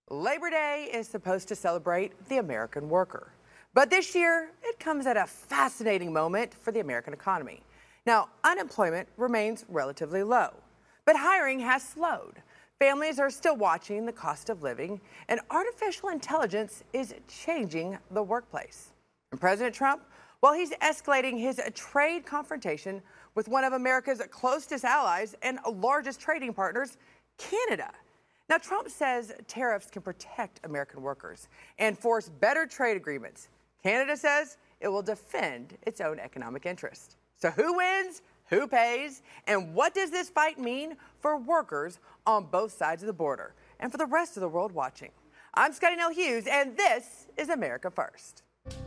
Labor Day is supposed to celebrate the American worker. But this year, it comes at a fascinating moment for the American economy. Now, unemployment remains relatively low, but hiring has slowed. Families are still watching the cost of living, and artificial intelligence is changing the workplace. And President Trump, well, he's escalating his trade confrontation with one of America's closest allies and largest trading partners, Canada. Now, Trump says tariffs can protect American workers and force better trade agreements. Canada says it will defend its own economic interest. So who wins, who pays, and what does this fight mean for workers on both sides of the border and for the rest of the world watching? I'm Scotty Nell Hughes, and this is America First.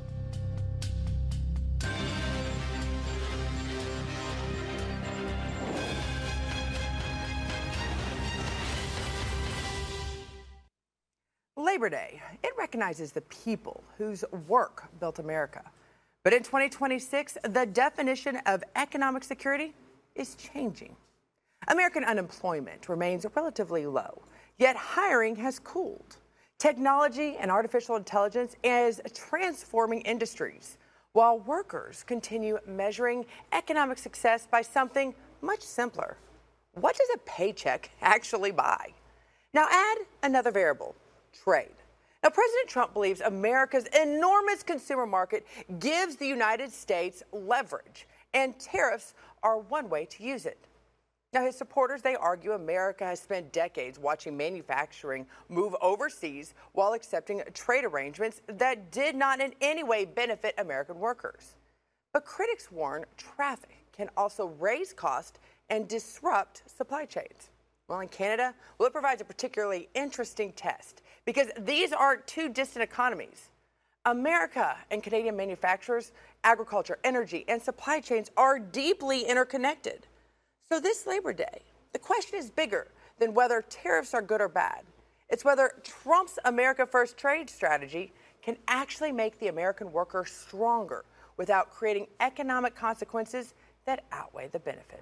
Labor Day, it recognizes the people whose work built America. But in 2026, the definition of economic security is changing. American unemployment remains relatively low, yet hiring has cooled. Technology and artificial intelligence is transforming industries, while workers continue measuring economic success by something much simpler. What does a paycheck actually buy? Now add another variable. Trade. Now, President Trump believes America's enormous consumer market gives the United States leverage, and tariffs are one way to use it. Now, his supporters, they argue America has spent decades watching manufacturing move overseas while accepting trade arrangements that did not in any way benefit American workers. But critics warn traffic can also raise costs and disrupt supply chains. Well, in Canada, well, it provides a particularly interesting test because these aren't two distant economies. America and Canadian manufacturers, agriculture, energy, and supply chains are deeply interconnected. So this Labor Day, the question is bigger than whether tariffs are good or bad. It's whether Trump's America First trade strategy can actually make the American worker stronger without creating economic consequences that outweigh the benefits.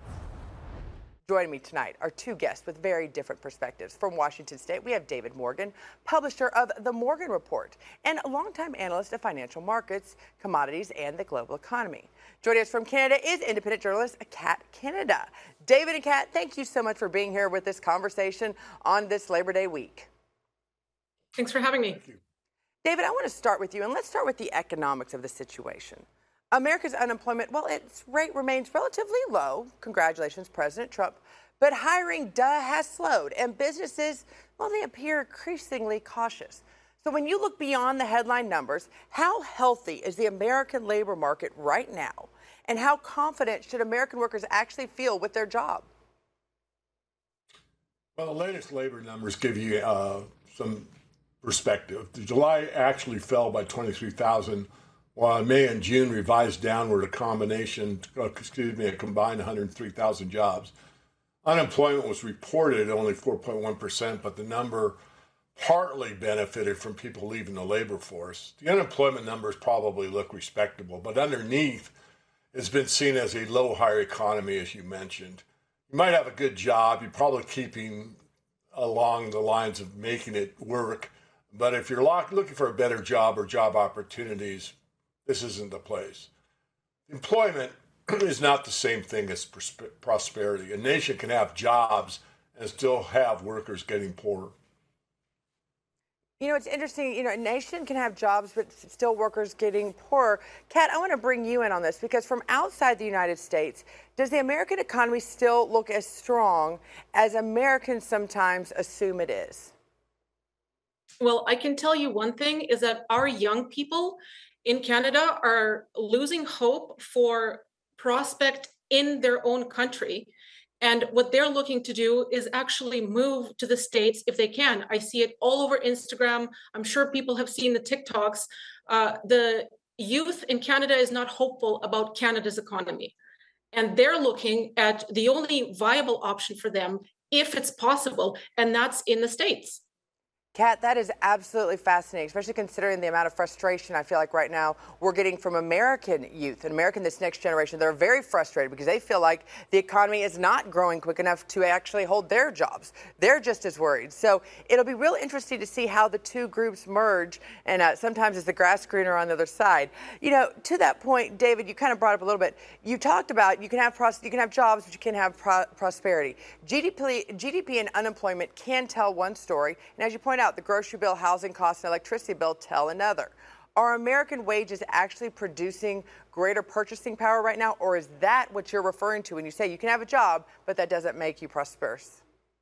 Joining me tonight are two guests with very different perspectives. From Washington State, we have David Morgan, publisher of The Morgan Report and a longtime analyst of financial markets, commodities, and the global economy. Joining us from Canada is independent journalist Kat Canada. David and Kat, thank you so much for being here with this conversation on this Labor Day week. Thanks for having me. Thank you. David, I want to start with you, and let's start with the economics of the situation. America's unemployment, well, its rate remains relatively low. Congratulations, President Trump. But hiring, has slowed. And businesses, well, they appear increasingly cautious. So when you look beyond the headline numbers, how healthy is the American labor market right now? And how confident should American workers actually feel with their job? Well, the latest labor numbers give you some perspective. July actually fell by 23,000. While May and June revised downward a combined 103,000 jobs. Unemployment was reported at only 4.1%, but the number partly benefited from people leaving the labor force. The unemployment numbers probably look respectable, but underneath, it's been seen as a low-hire economy, as you mentioned. You might have a good job. You're probably keeping along the lines of making it work, but if you're looking for a better job or job opportunities, this isn't the place. Employment is not the same thing as prosperity. A nation can have jobs and still have workers getting poorer. You know, it's interesting, a nation can have jobs, but still workers getting poorer. Kat, I want to bring you in on this because from outside the United States, does the American economy still look as strong as Americans sometimes assume it is? Well, I can tell you one thing is that our young people in Canada are losing hope for prospect in their own country. And what they're looking to do is actually move to the States if they can. I see it all over Instagram. I'm sure people have seen the TikToks. The youth in Canada is not hopeful about Canada's economy. And they're looking at the only viable option for them, if it's possible, and that's in the States. Kat, that is absolutely fascinating, especially considering the amount of frustration I feel like right now we're getting from American youth and this next generation. They're very frustrated because they feel like the economy is not growing quick enough to actually hold their jobs. They're just as worried. So it'll be real interesting to see how the two groups merge, and sometimes is the grass greener on the other side. You know, to that point, David, you kind of brought up a little bit. You talked about you can have jobs, but you can't have prosperity. GDP and unemployment can tell one story, and as you point out, the grocery bill, housing costs, and electricity bill tell another. Are American wages actually producing greater purchasing power right now, or is that what you're referring to when you say you can have a job, but that doesn't make you prosperous?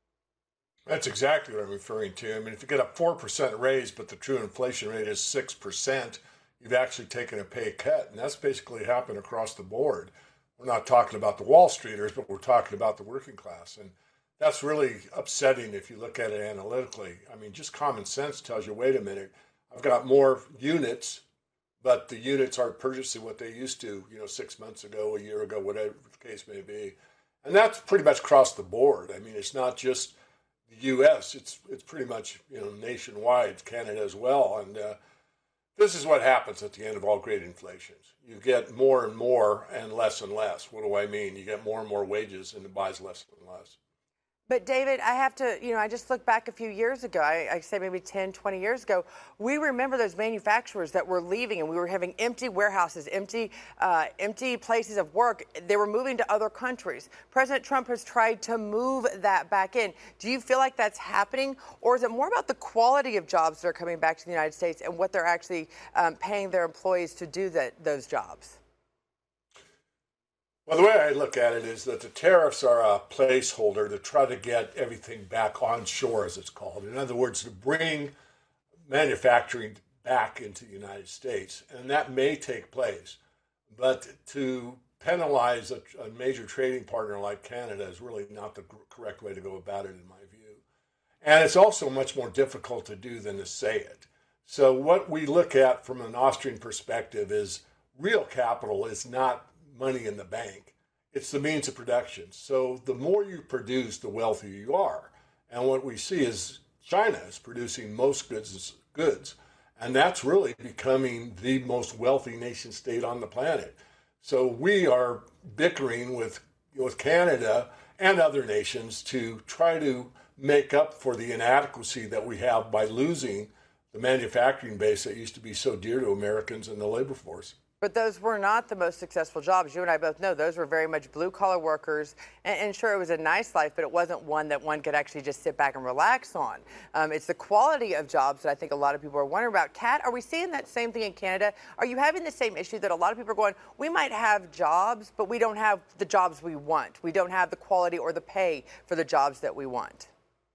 That's exactly what I'm referring to. I mean, if you get a 4% raise, but the true inflation rate is 6%, you've actually taken a pay cut, and that's basically happened across the board. We're not talking about the Wall Streeters, but we're talking about the working class, and that's really upsetting if you look at it analytically. I mean, just common sense tells you, wait a minute, I've got more units, but the units aren't purchasing what they used to, 6 months ago, a year ago, whatever the case may be. And that's pretty much across the board. I mean, it's not just the U.S., it's pretty much, nationwide, it's Canada as well. And this is what happens at the end of all great inflations. You get more and more and less. What do I mean? You get more and more wages and it buys less and less. But David, I have to, I just look back a few years ago, I say maybe 10, 20 years ago, we remember those manufacturers that were leaving and we were having empty warehouses, empty places of work. They were moving to other countries. President Trump has tried to move that back in. Do you feel like that's happening, or is it more about the quality of jobs that are coming back to the United States and what they're actually paying their employees to do those jobs? Well, the way I look at it is that the tariffs are a placeholder to try to get everything back onshore, as it's called. In other words, to bring manufacturing back into the United States. And that may take place. But to penalize a major trading partner like Canada is really not the correct way to go about it, in my view. And it's also much more difficult to do than to say it. So what we look at from an Austrian perspective is real capital is not money in the bank. It's the means of production. So the more you produce, the wealthier you are. And what we see is China is producing most goods, and that's really becoming the most wealthy nation state on the planet. So we are bickering with Canada and other nations to try to make up for the inadequacy that we have by losing the manufacturing base that used to be so dear to Americans and the labor force. But those were not the most successful jobs. You and I both know those were very much blue-collar workers. And sure, it was a nice life, but it wasn't one that one could actually just sit back and relax on. It's the quality of jobs that I think a lot of people are wondering about. Kat, are we seeing that same thing in Canada? Are you having the same issue that a lot of people are going, we might have jobs, but we don't have the jobs we want. We don't have the quality or the pay for the jobs that we want?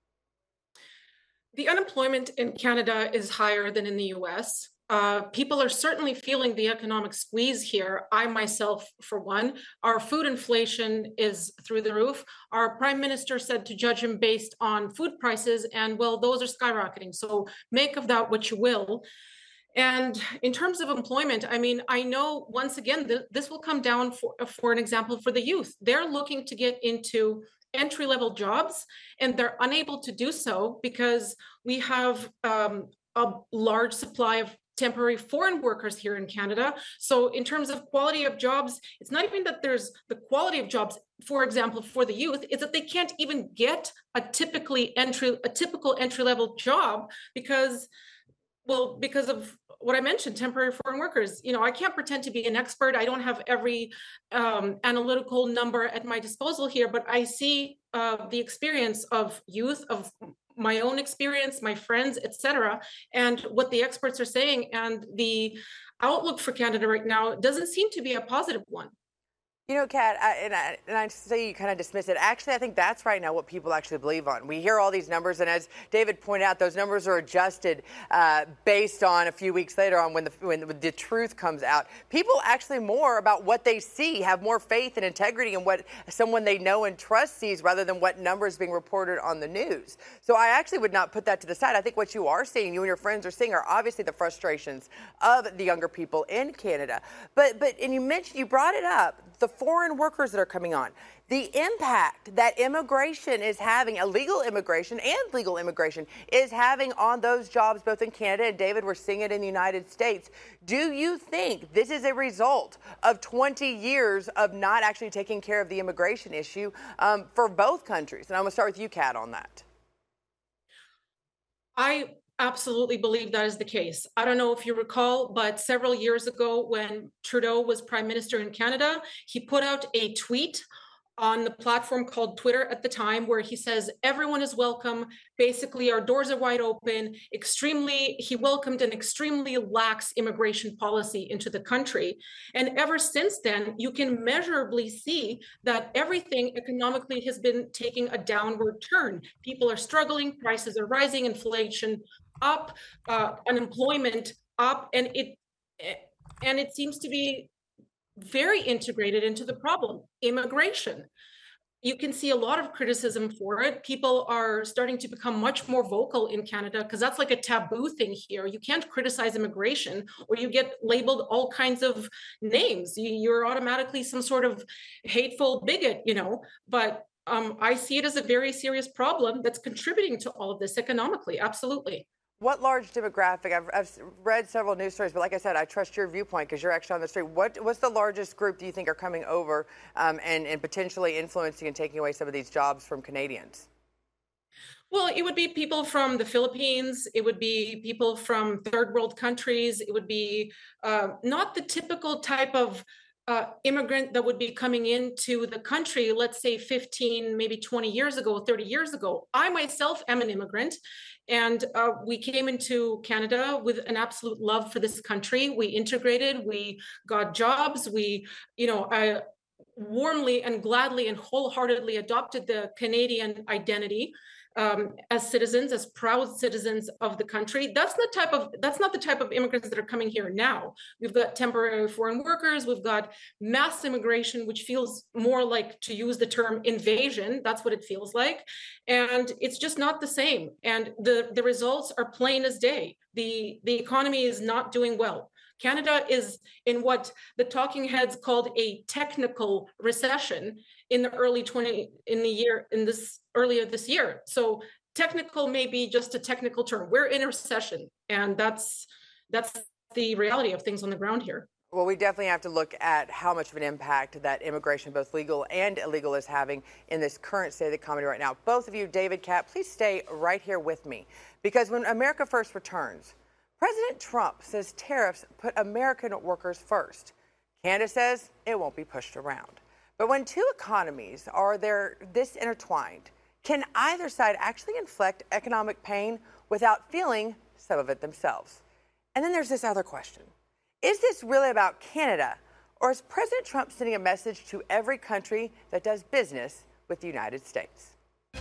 The unemployment in Canada is higher than in the U.S. People are certainly feeling the economic squeeze here. I myself, for one, our food inflation is through the roof. Our prime minister said to judge him based on food prices, and well, those are skyrocketing. So make of that what you will. And in terms of employment, I mean, I know once again, this will come down for an example for the youth. They're looking to get into entry-level jobs, and they're unable to do so because we have a large supply of temporary foreign workers here in Canada. So in terms of quality of jobs, it's not even that there's the quality of jobs, for example, for the youth, is that they can't even get a typical entry-level job because of what I mentioned, temporary foreign workers. I can't pretend to be an expert. I don't have every analytical number at my disposal here, but I see the experience of youth, of my own experience, my friends, etc., and what the experts are saying. And the outlook for Canada right now doesn't seem to be a positive one. Kat, and I say you kind of dismiss it. Actually, I think that's right now what people actually believe on. We hear all these numbers, and as David pointed out, those numbers are adjusted based on a few weeks later on when the truth comes out. People actually more about what they see, have more faith and integrity in what someone they know and trust sees rather than what numbers being reported on the news. So I actually would not put that to the side. I think what you are seeing, you and your friends are seeing, are obviously the frustrations of the younger people in Canada. But and you brought it up. the foreign workers that are coming on, the impact that immigration is having, illegal immigration and legal immigration is having on those jobs, both in Canada and, David, we're seeing it in the United States. Do you think this is a result of 20 years of not actually taking care of the immigration issue for both countries? And I'm going to start with you, Kat, on that. I absolutely believe that is the case. I don't know if you recall, but several years ago when Trudeau was Prime Minister in Canada, he put out a tweet on the platform called Twitter at the time, where he says, everyone is welcome. Basically, our doors are wide open. He welcomed an extremely lax immigration policy into the country. And ever since then, you can measurably see that everything economically has been taking a downward turn. People are struggling, prices are rising, inflation up, unemployment up, and it seems to be very integrated into the problem, immigration. You can see a lot of criticism for it. People are starting to become much more vocal in Canada because that's like a taboo thing here. You can't criticize immigration or you get labeled all kinds of names. You're automatically some sort of hateful bigot, but I see it as a very serious problem that's contributing to all of this economically. Absolutely. What large demographic? I've read several news stories, but like I said, I trust your viewpoint because you're actually on the street. What's the largest group do you think are coming over and potentially influencing and taking away some of these jobs from Canadians? Well, it would be people from the Philippines. It would be people from third world countries. It would be not the typical type of immigrant that would be coming into the country, let's say 15, maybe 20 years ago, 30 years ago. I myself am an immigrant, and we came into Canada with an absolute love for this country. We integrated, we got jobs, I warmly and gladly and wholeheartedly adopted the Canadian identity. As citizens, as proud citizens of the country. That's not the type of immigrants that are coming here now. We've got temporary foreign workers, we've got mass immigration, which feels more like, to use the term, invasion. That's what it feels like. And it's just not the same. And the results are plain as day. The economy is not doing well. Canada is in what the talking heads called a technical recession earlier this year. So technical may be just a technical term. We're in a recession, and that's the reality of things on the ground here. Well, we definitely have to look at how much of an impact that immigration, both legal and illegal, is having in this current state of the economy right now. Both of you, David, Kat, please stay right here with me, because when America First returns, President Trump says tariffs put American workers first. Canada says it won't be pushed around. But when two economies are this intertwined, can either side actually inflict economic pain without feeling some of it themselves? And then there's this other question. Is this really about Canada, or is President Trump sending a message to every country that does business with the United States?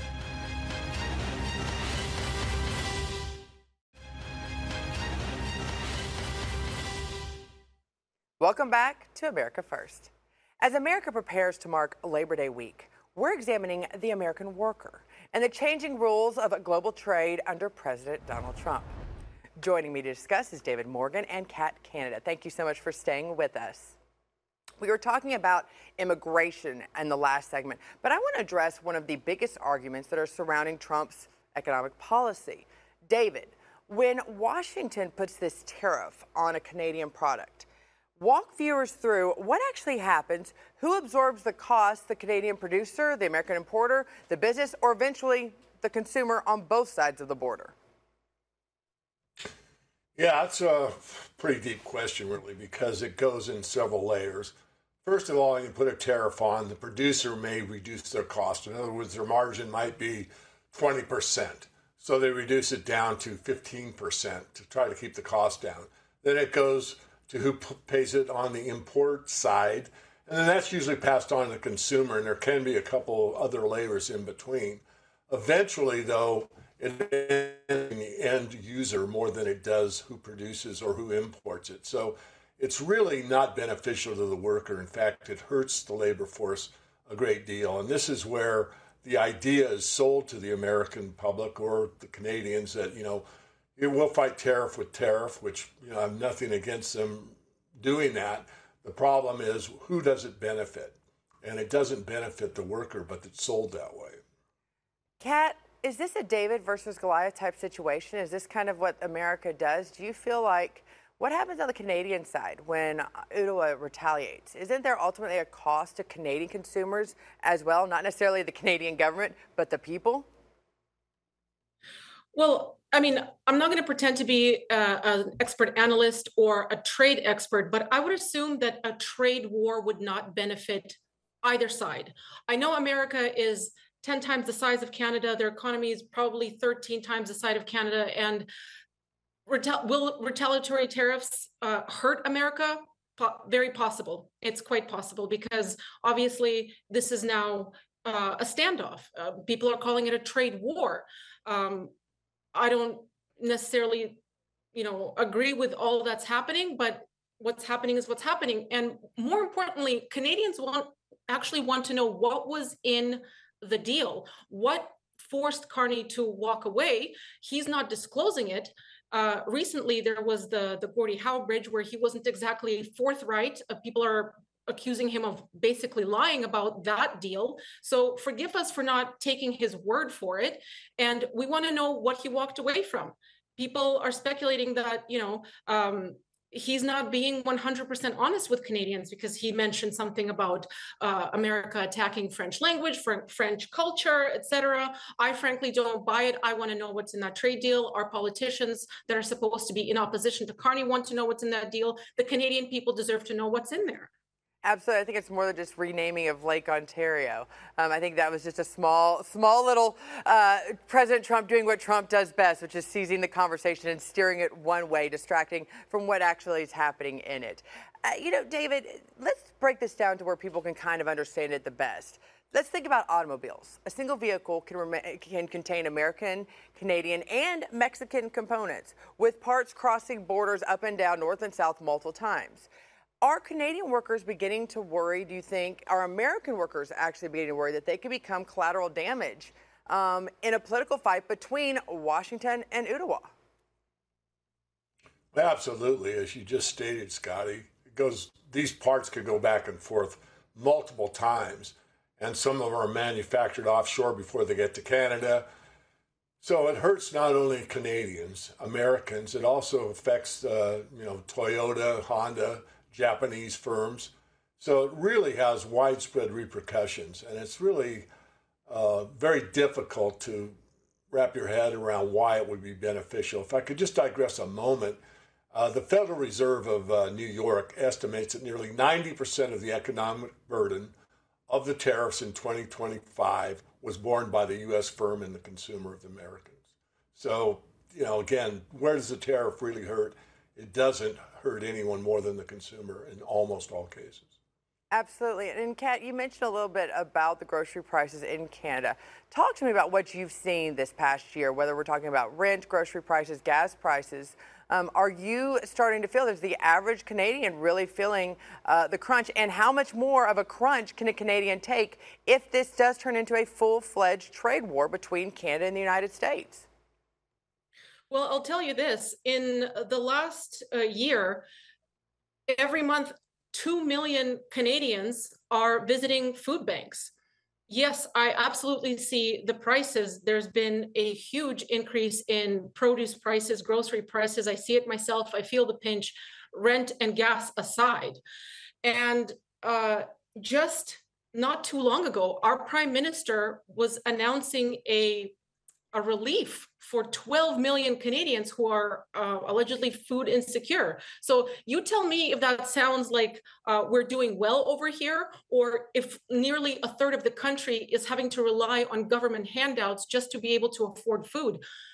Welcome back to America First. As America prepares to mark Labor Day week, we're examining the American worker and the changing rules of global trade under President Donald Trump. Joining me to discuss is David Morgan and Kat Canada. Thank you so much for staying with us. We were talking about immigration in the last segment, but I want to address one of the biggest arguments that are surrounding Trump's economic policy. David, when Washington puts this tariff on a Canadian product, walk viewers through what actually happens, who absorbs the cost, the Canadian producer, the American importer, the business, or eventually the consumer on both sides of the border? Yeah, that's a pretty deep question, really, because it goes in several layers. First of all, you put a tariff on, the producer may reduce their cost. In other words, their margin might be 20%. So they reduce it down to 15% to try to keep the cost down. Then it goes to who pays it on the import side. And then that's usually passed on to the consumer, and there can be a couple other layers in between. Eventually, though, it ends in the end user more than it does who produces or who imports it. So it's really not beneficial to the worker. In fact, it hurts the labor force a great deal. And this is where the idea is sold to the American public or the Canadians that, we'll fight tariff with tariff, which I have nothing against them doing that. The problem is, who does it benefit? And it doesn't benefit the worker, but it's sold that way. Kat, is this a David versus Goliath type situation? Is this kind of what America does? Do you feel like, what happens on the Canadian side when Ottawa retaliates? Isn't there ultimately a cost to Canadian consumers as well? Not necessarily the Canadian government, but the people? Well, I mean, I'm not going to pretend to be an expert analyst or a trade expert, but I would assume that a trade war would not benefit either side. I know America is 10 times the size of Canada. Their economy is probably 13 times the size of Canada. And will retaliatory tariffs hurt America? Very possible. It's quite possible because obviously this is now a standoff. People are calling it a trade war. I don't necessarily, agree with all that's happening, but what's happening is what's happening. And more importantly, Canadians actually want to know what was in the deal, what forced Carney to walk away. He's not disclosing it. Recently, there was the Gordie Howe Bridge where he wasn't exactly forthright. People are accusing him of basically lying about that deal. So forgive us for not taking his word for it. And we want to know what he walked away from. People are speculating that, he's not being 100% honest with Canadians because he mentioned something about America attacking French language, French culture, etc. I frankly don't buy it. I want to know what's in that trade deal. Our politicians that are supposed to be in opposition to Carney want to know what's in that deal. The Canadian people deserve to know what's in there. Absolutely. I think it's more than just renaming of Lake Ontario. I think that was just a small little President Trump doing what Trump does best, which is seizing the conversation and steering it one way, distracting from what actually is happening in it. David, let's break this down to where people can kind of understand it the best. Let's think about automobiles. A single vehicle can contain American, Canadian, and Mexican components, with parts crossing borders up and down, north and south, multiple times. Are Canadian workers beginning to worry, do you think, are American workers actually beginning to worry that they could become collateral damage in a political fight between Washington and Ottawa? Absolutely. As you just stated, Scotty, these parts could go back and forth multiple times, and some of them are manufactured offshore before they get to Canada. So it hurts not only Canadians, Americans, it also affects, Toyota, Honda, Japanese firms. So it really has widespread repercussions, and it's really very difficult to wrap your head around why it would be beneficial. If I could just digress a moment, the Federal Reserve of New York estimates that nearly 90% of the economic burden of the tariffs in 2025 was borne by the U.S. firm and the consumer of the Americans. So, again, where does the tariff really hurt? It doesn't hurt anyone more than the consumer in almost all cases. Absolutely. And Kat, you mentioned a little bit about the grocery prices in Canada. Talk to me about what you've seen this past year, whether we're talking about rent, grocery prices, gas prices. Are you starting to feel, is the average Canadian really feeling the crunch? And how much more of a crunch can a Canadian take if this does turn into a full-fledged trade war between Canada and the United States? Well, I'll tell you this. In the last year, every month, 2 million Canadians are visiting food banks. Yes, I absolutely see the prices. There's been a huge increase in produce prices, grocery prices. I see it myself. I feel the pinch, rent and gas aside. And just not too long ago, our prime minister was announcing a relief for 12 million Canadians who are allegedly food insecure. So you tell me if that sounds like we're doing well over here, or if nearly a third of the country is having to rely on government handouts just to be able to afford food.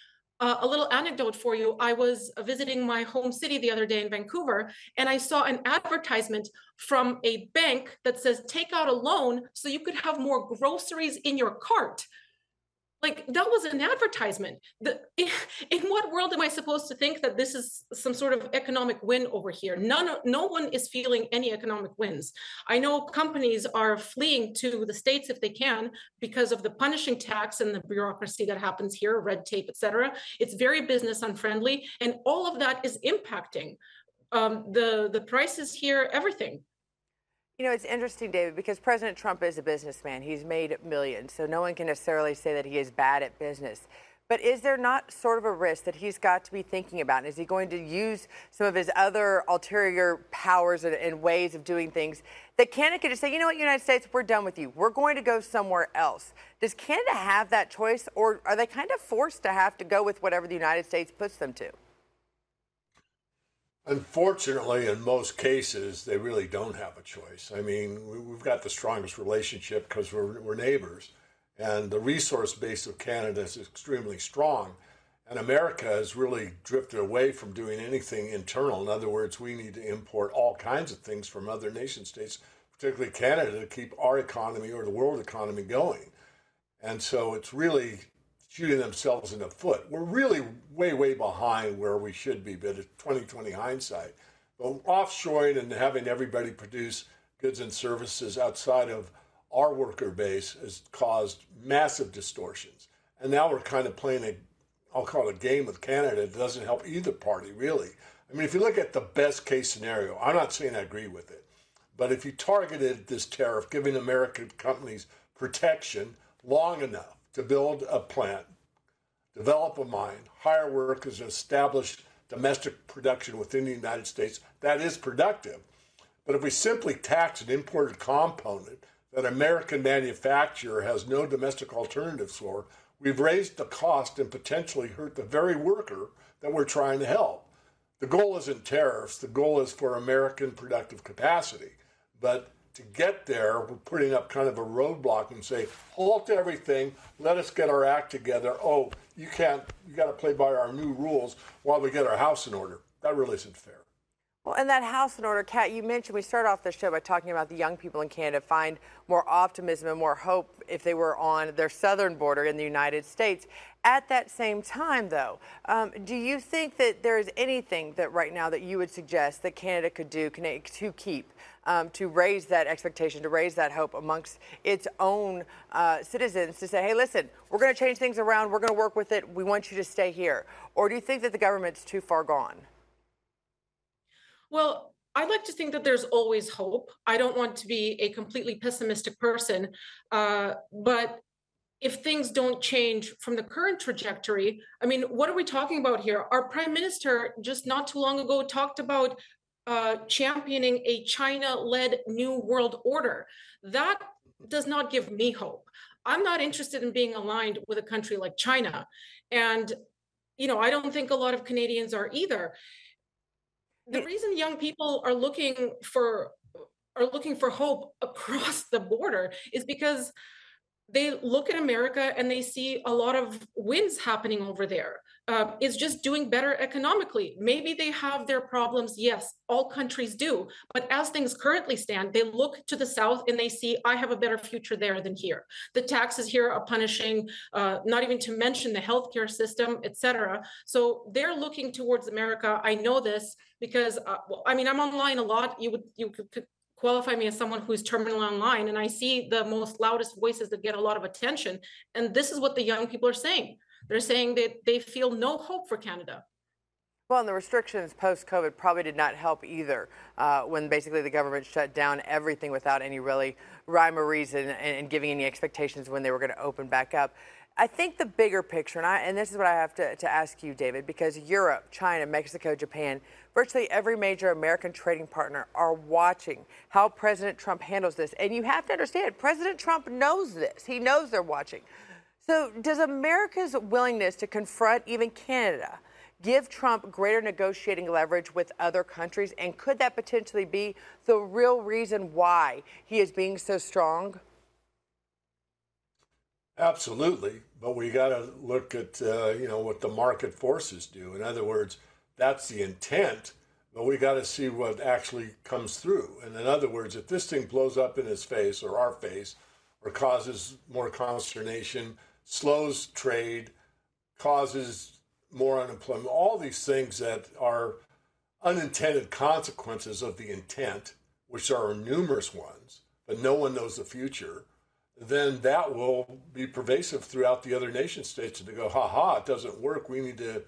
A little anecdote for you. I was visiting my home city the other day in Vancouver, and I saw an advertisement from a bank that says, take out a loan so you could have more groceries in your cart. Like, that was an advertisement. In what world am I supposed to think that this is some sort of economic win over here? No one is feeling any economic wins. I know companies are fleeing to the States if they can because of the punishing tax and the bureaucracy that happens here, red tape, etc. It's very business unfriendly, and all of that is impacting the prices here, everything. You know, it's interesting, David, because President Trump is a businessman. He's made millions, so no one can necessarily say that he is bad at business. But is there not sort of a risk that he's got to be thinking about? And is he going to use some of his other ulterior powers and ways of doing things that Canada could just say, you know what, United States, we're done with you. We're going to go somewhere else. Does Canada have that choice, or are they kind of forced to have to go with whatever the United States puts them to? Unfortunately, in most cases, they really don't have a choice. I mean, we've got the strongest relationship because we're neighbors, and the resource base of Canada is extremely strong. And America has really drifted away from doing anything internal. In other words, we need to import all kinds of things from other nation states, particularly Canada, to keep our economy or the world economy going. And so it's really shooting themselves in the foot. We're really way behind where we should be, but it's 2020 hindsight. But offshoring and having everybody produce goods and services outside of our worker base has caused massive distortions. And now we're kind of playing I'll call it a game with Canada. It doesn't help either party, really. I mean, if you look at the best case scenario, I'm not saying I agree with it, but if you targeted this tariff, giving American companies protection long enough to build a plant, develop a mine, hire workers, and establish domestic production within the United States, that is productive. But if we simply tax an imported component that an American manufacturer has no domestic alternatives for, we've raised the cost and potentially hurt the very worker that we're trying to help. The goal isn't tariffs. The goal is for American productive capacity. But to get there, we're putting up kind of a roadblock and say, halt everything, let us get our act together. Oh, you got to play by our new rules while we get our house in order. That really isn't fair. Well, and that house in order, Kat, you mentioned, we started off the show by talking about the young people in Canada find more optimism and more hope if they were on their southern border in the United States. At that same time, though, do you think that there is anything that right now that you would suggest that Canada could do to keep, to raise that expectation, to raise that hope amongst its own citizens to say, hey, listen, we're going to change things around, we're going to work with it, we want you to stay here? Or do you think that the government's too far gone? Well, I like to think that there's always hope. I don't want to be a completely pessimistic person, but if things don't change from the current trajectory, I mean, what are we talking about here? Our prime minister just not too long ago talked about championing a China-led new world order. That does not give me hope. I'm not interested in being aligned with a country like China. And, you know, I don't think a lot of Canadians are either. The reason young people are looking for hope across the border is because they look at America and they see a lot of wins happening over there. It's just doing better economically. Maybe they have their problems. Yes, all countries do. But as things currently stand, they look to the South and they see, I have a better future there than here. The taxes here are punishing, not even to mention the healthcare system, et cetera. So they're looking towards America. I know this because, I'm online a lot. You could qualify me as someone who's terminally online, and I see the most loudest voices that get a lot of attention. And this is what the young people are saying. They're saying that they feel no hope for Canada. Well, and the restrictions post-COVID probably did not help either when basically the government shut down everything without any really rhyme or reason and giving any expectations when they were going to open back up. I think the bigger picture, and this is what I have to ask you, David, because Europe, China, Mexico, Japan, virtually every major American trading partner are watching how President Trump handles this. And you have to understand, President Trump knows this. He knows they're watching. So does America's willingness to confront even Canada give Trump greater negotiating leverage with other countries? And could that potentially be the real reason why he is being so strong? Absolutely, but we got to look at what the market forces do. In other words, that's the intent, but we got to see what actually comes through. And in other words, if this thing blows up in his face or our face, or causes more consternation, slows trade, causes more unemployment, all these things that are unintended consequences of the intent, which are numerous ones, but no one knows the future, then that will be pervasive throughout the other nation states. And they go, it doesn't work. We need to,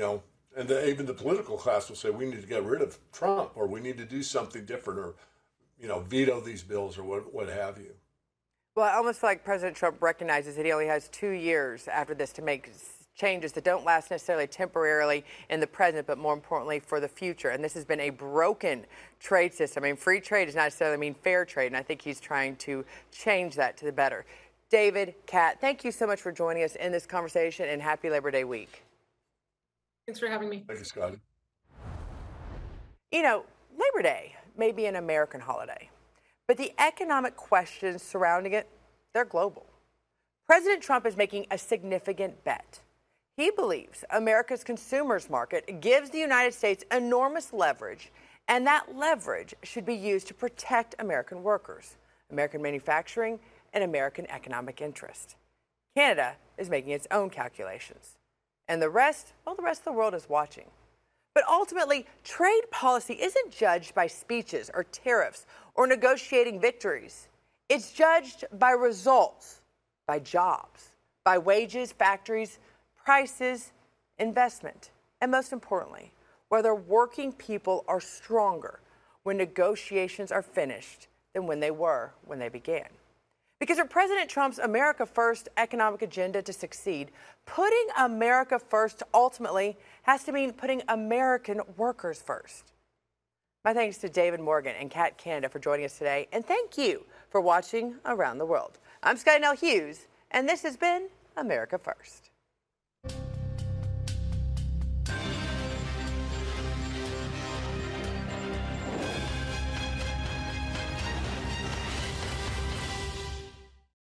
and even the political class will say, we need to get rid of Trump, or we need to do something different, or veto these bills or what have you. Well, I almost feel like President Trump recognizes that he only has 2 years after this to make changes that don't last necessarily temporarily in the present, but more importantly for the future. And this has been a broken trade system. I mean, free trade does not necessarily mean fair trade, and I think he's trying to change that to the better. David, Kat, thank you so much for joining us in this conversation, and happy Labor Day week. Thanks for having me. Thank you, Scotty. Labor Day may be an American holiday, but the economic questions surrounding it, they're global. President Trump is making a significant bet. He believes America's consumers market gives the United States enormous leverage, and that leverage should be used to protect American workers, American manufacturing, and American economic interest. Canada is making its own calculations. And the rest of the world is watching. But ultimately, trade policy isn't judged by speeches or tariffs or negotiating victories. It's judged by results, by jobs, by wages, factories, prices, investment, and most importantly, whether working people are stronger when negotiations are finished than when they were when they began. Because for President Trump's America First economic agenda to succeed, putting America first ultimately has to mean putting American workers first. My thanks to David Morgan and Kat Canada for joining us today, and thank you for watching Around the World. I'm Scotty Nell Hughes, and this has been America First.